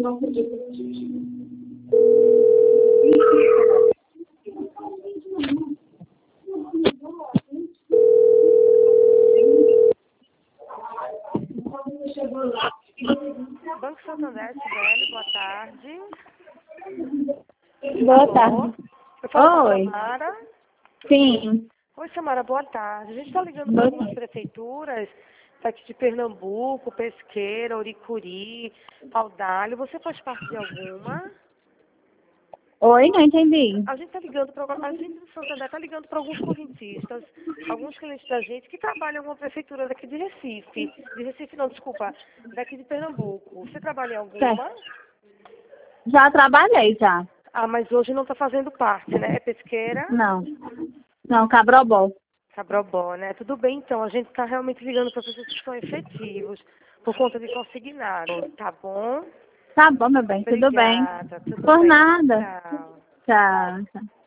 Banco Santander, Sibeli, boa tarde. Boa tarde. Eu falo com a Oi. Samara. Sim. Oi, Samara, boa tarde. A gente está ligando para algumas prefeituras daqui de Pernambuco, Pesqueira, Uricuri, Paudalho. Você faz parte de alguma? Oi, não entendi. A gente está ligando para a gente do Santander está ligando para alguns correntistas, alguns clientes da gente que trabalham em alguma prefeitura daqui de Recife. De Recife não, desculpa, daqui de Pernambuco. Você trabalha em alguma? Certo. Já trabalhei, já. Ah, mas hoje não está fazendo parte, né? É Pesqueira? Não. Não, Cabrobó. Cabrobó, né? Tudo bem, então. A gente está realmente ligando para pessoas que são efetivos por conta de consignado, tá bom? Tá bom, meu bem. Tudo bem. Obrigada. Tudo Por bem. nada. Tchau. Tchau. Tchau.